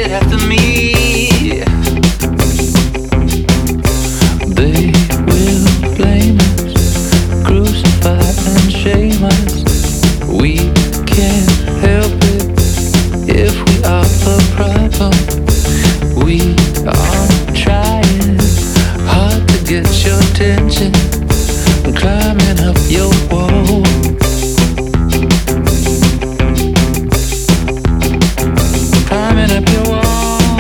right after me. They will blame us, crucify and shame us. We can't help it if we are the problem. We are trying hard to get your attention, climbing up your wall. Climbing up your wall.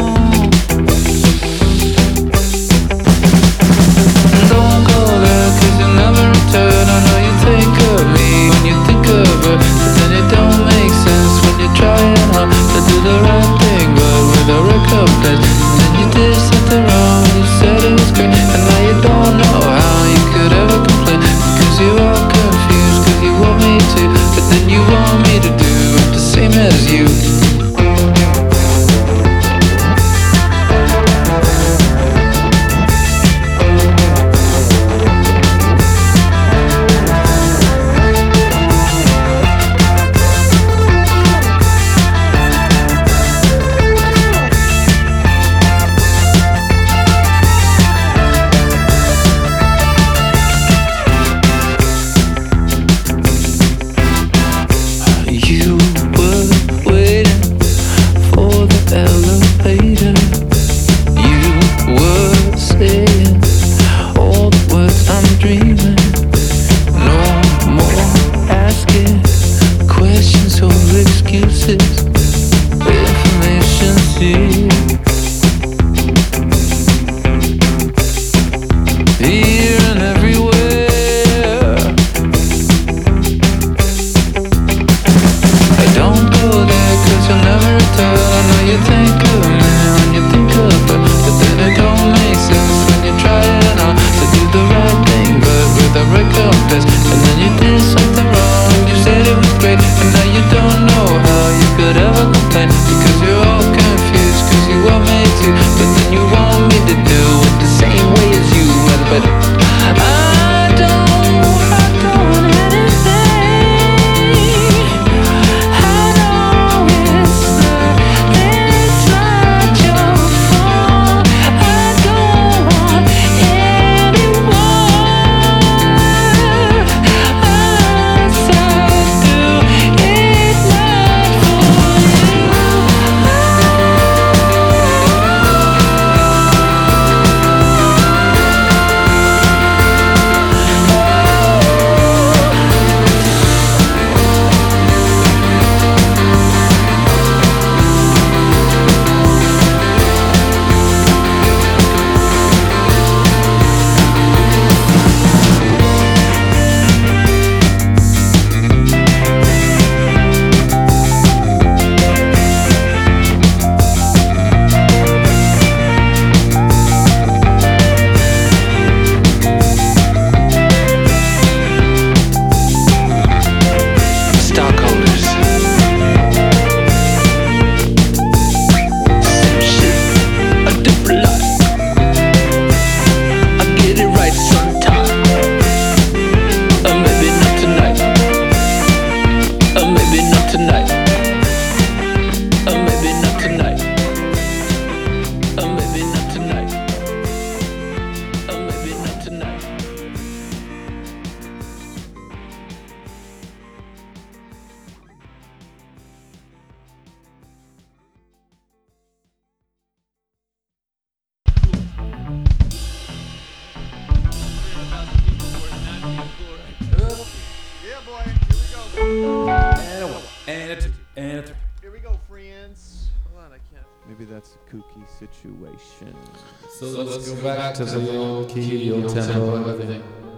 Don't go there, 'cause you'll never return. I know you think of me when you think of her, but then it don't make sense when you're trying hard to do the right thing, but with a recompense. And then you did something wrong, you said it was great, and now you don't know how you could ever complain, because you're all confused, 'cause you want me to, but then you want me to do it the same as you. You were waiting for the elevator. You were saying all the words I'm dreaming. No more asking questions or excuses. Information's here. Here and everywhere. Don't go there, 'cause you'll never return. I know you think of me when you think of her, but then it don't make sense when you're trying hard to do the right thing, but with a recompense. And then you did something wrong, you said it was great, and now you don't know how you could ever complain, because you're all confused, 'cause you want me to, but then you want me to do it the same way as you. But I don't stockholders. Same shit, a different life. I get it right sometime. Maybe not tonight. Maybe not tonight. Maybe not tonight. Maybe not tonight. Maybe not tonight. Yeah, boy. Here we go. And a one, and a two, and a three. Here we go, friends. Hold on, I can't. Maybe that's a kooky situation. So let's go back to the old key, old tempo, everything.